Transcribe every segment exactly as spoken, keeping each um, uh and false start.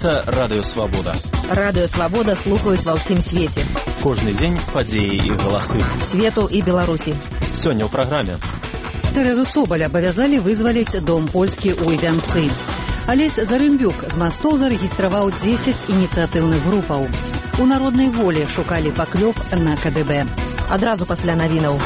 Гэта Радыё Свабода. Радыё Свабода слухаюць ва ўсім свеце. Кожны дзень падзеі і галасы. Свету і Беларусі. Сёння ў праграме. Тэрэзу Собаль абавязалі вызваліць дом польскі ў Івянцы. Алесь Зарымбюк з мастоў зарэгістраваў дзесяць ініцыятыўных групаў. У народнай волі шукалі паклёп на ка дэ бэ. Адразу пасля навінаў.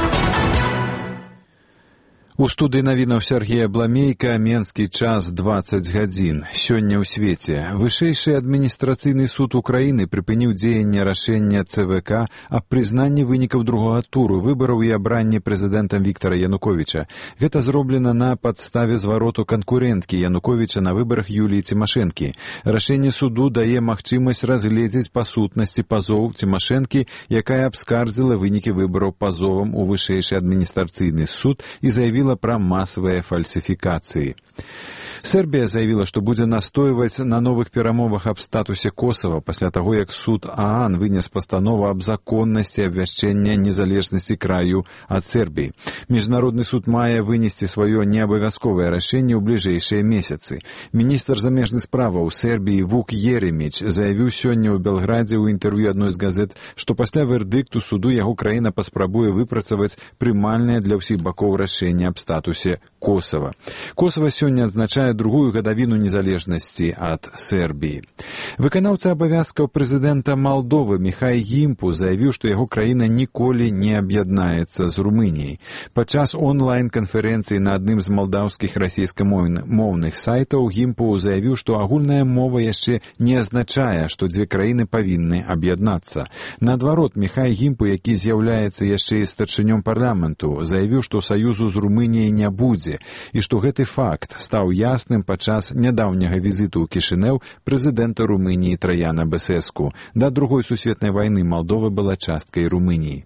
У студыі навінаў Сергея Бламейка, Менскі час дваццаць гадзін. Сёння ў свеце. Вышэйшы адміністрацыйны суд Украіны прыпыніў дзеянне рашэння цэ вэ ка аб прызнанні вынікаў другога туру выбараў і абранні прэзідэнтам Віктара Януковіча. Гэта зроблена на падставе звароту канкурэнткі Януковіча на выбарах Юліі Цімашэнкі. Рашэнне суду дае магчымасць разгледзець па сутнасці пазоў Цімашэнкі, якая абскардзіла вынікі выбараў пазовам у вышэйшы адміністрацыйны суд і заявіла пра масавыя фальсіфікацыі. Сербія заявіла, што будзе настойваць на новых перамовах аб статусе Косава пасля таго, як суд ААН вынес пастанову аб законнасці абвяшчэння незалежнасці краю ад Сербіі. Міжнародны суд мае вынесці сваё неабавязковае рашэнне ў бліжэйшыя месяцы. Міністр замежных справаў Сербіі Вук Ереміч заявіў сёння ў Белградзе ў інтэрв'ю адной з газет, што пасля вердыкту суду яго краіна паспрабуе выпрацаваць прымальнае для ўсіх бакоў рашэнне аб статусе Косава. Косава сёння адзначае другую гадавіну незалежнасці ад Сербіі. Выканаўца абавязкаў прэзідэнта Малдовы Міхай Гімпу заявіў, што яго краіна ніколі не аб'яднаецца з Румыніяй. Падчас онлайн-канферэнцыі на адным з малдаўскіх расійскамоўных сайтаў Гімпу заявіў, што агульная мова яшчэ не азначае, што дзве краіны павінны аб'яднацца. Наадварот, Міхай Гімпу, які з'яўляецца яшчэ і старшынём парламенту, заявіў, што саюзу з Румыніяй не будзе і што гэты факт стаў ясным падчас нядаўняга візіту ў Кішынеў прэзідэнта Румыніі Траяна Бесеску. Да другой сусветнай вайны Малдова была часткай Румыніі.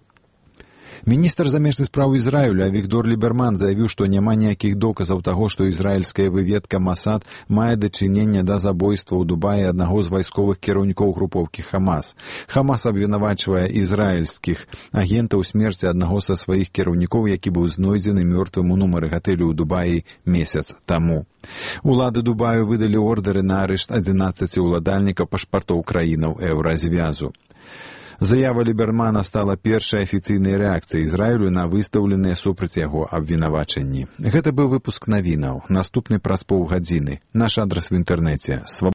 Міністр замежных спраў Ізраіля Авігдор Ліберман заявіў, што няма ніякіх доказаў таго, што ізраільская выведка Масад мае дачыненне да забойства ў Дубаі аднаго з вайсковых кіраўнікоў групоўкі Хамас. Хамас абвінавачвае ізраільскіх агентаў у смерці аднаго са сваіх кіраўнікоў, які быў знойдзены мёртвым у нумары гатэлю ў Дубаі месяц таму. Улады Дубаю выдалі ордары на арышт адзінаццаці ўладальнікаў пашпартоў краінаў Еўразвязу. Заява Лібермана стала першай афіцыйнай рэакцыяй Ізраілю на выстаўленыя супраць яго абвінавачанні. Гэта быў выпуск навінаў. Наступны праз паўгадзіны. Наш адрас в інтэрнэце.